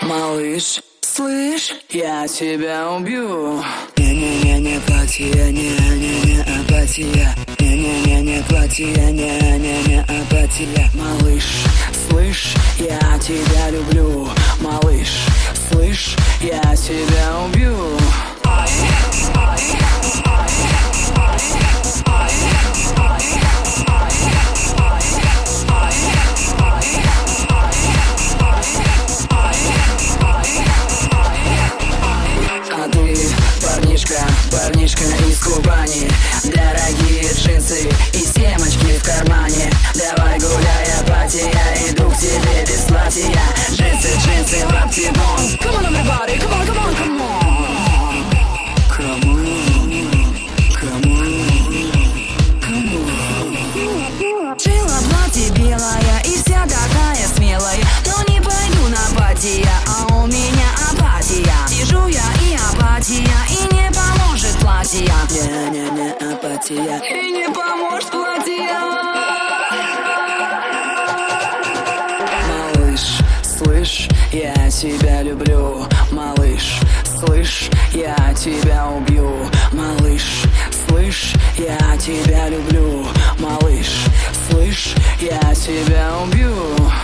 Малыш, слышь, я тебя убью. Не-не-не-не, апатия, не-не-не, апатия. Не-не-не-не, апатия, не-не-не, апатия. Малыш, слышь, я тебя люблю. Малыш, слышь, я тебя убью. А ты, парнишка из Кубани. Дорогие джинсы и семечки в кармане. Давай гуляй, апатия, иду к тебе без платья. Джинсы, лаптибон. Come on, everybody, come on, come on, come on. Come on, come on. Шила платье белая и вся такая смелая. Но не пойду на апатия, а у меня апатия. Сижу я и апатия, и не поможет платье. Не-не-не, апатия. И не поможет платье. Малыш, слышь, я тебя люблю. Малыш, слышь, я тебя убью. Малыш, слышь, я тебя люблю. Малыш, слышь, я тебя убью.